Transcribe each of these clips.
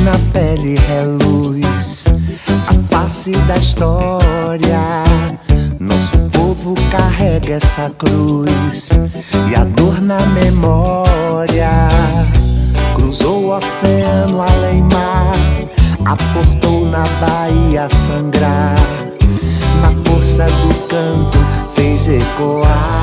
na pele reluz a face da história. Nosso povo carrega essa cruz e a dor na memória. Cruzou o oceano além mar, aportou na Bahia a sangrar. Na força do canto fez ecoar.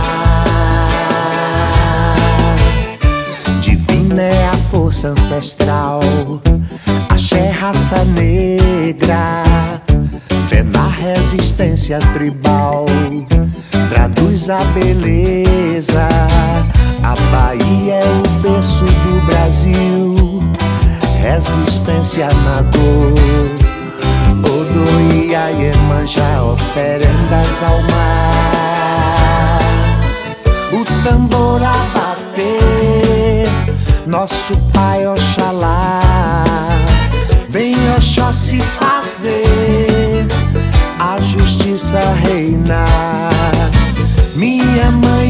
Divina é a força ancestral, axé raça negra, fé na resistência tribal, traduz a beleza. A Bahia é o berço do Brasil, resistência na dor. Odo e a Iemanjá, oferendas ao mar. O tambor a bater, nosso pai Oxalá. Vem Oxóssi fazer a justiça reinar. Minha mãe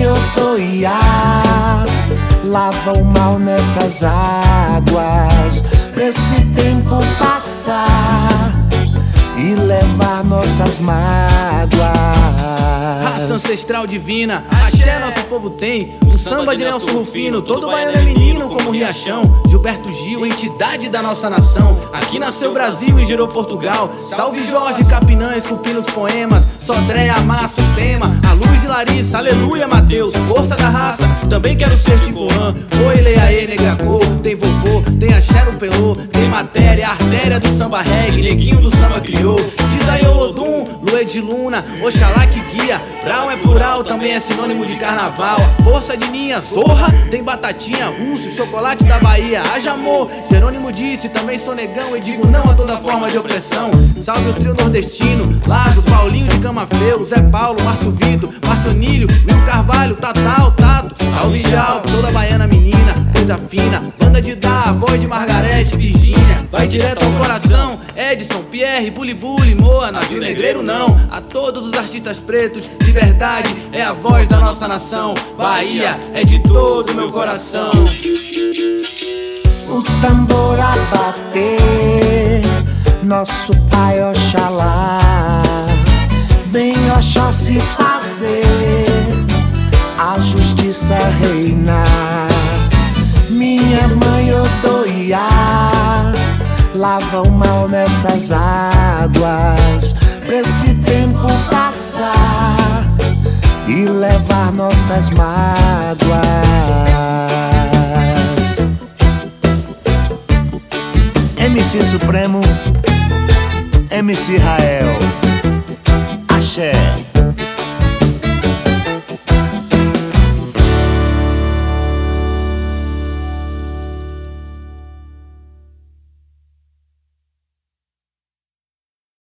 Otoiá lava o mal nessas águas, pra esse tempo passar e levar nossas mágoas. Raça ancestral divina, axé nosso povo tem. Um samba de Nelson Rufino, todo baiano é menino como Riachão. Gilberto Gil, entidade da nossa nação. Aqui nasceu o Brasil e gerou Portugal. Salve Jorge Capinã, esculpindo os poemas. Sodré amassa o tema, a luz de Larissa, aleluia Mateus. Força da raça, também quero ser Timboan. Oi Leaê, Negracô, tem vovô, tem axé no pelô. Tem matéria, artéria do samba reggae, neguinho do samba criou. Diz aí Olodum, Luê de Luna, Oxalá que guia. Brown é plural, também é sinônimo de carnaval. A força de Ninha, Zorra, tem batatinha, russo, chocolate da Bahia. Haja amor, Jerônimo disse, também sou negão e digo não a toda forma de opressão. Salve o trio nordestino, Lázaro, Paulinho de Camafeu, Zé Paulo, Márcio Vitor, Marcionílio, Will Carvalho, Tatal, Tato. Salve Jal, toda baiana menina, coisa fina. Banda de Dá, voz de Margarete, Virgínia. Vai direto ao coração, Edson, Pierre, Bully Bully, Moa, navio negreiro não. A todos os artistas pretos, de verdade é a voz da nossa nação. Bahia é de todo meu coração. O tambor a bater, nosso pai Oxalá. Vem Oxóssi fazer a justiça reinar. Minha mãe Otoiá lava o mal nessas águas, pra esse tempo passar e levar nossas mágoas. MC Supremo, MC Rael, axé.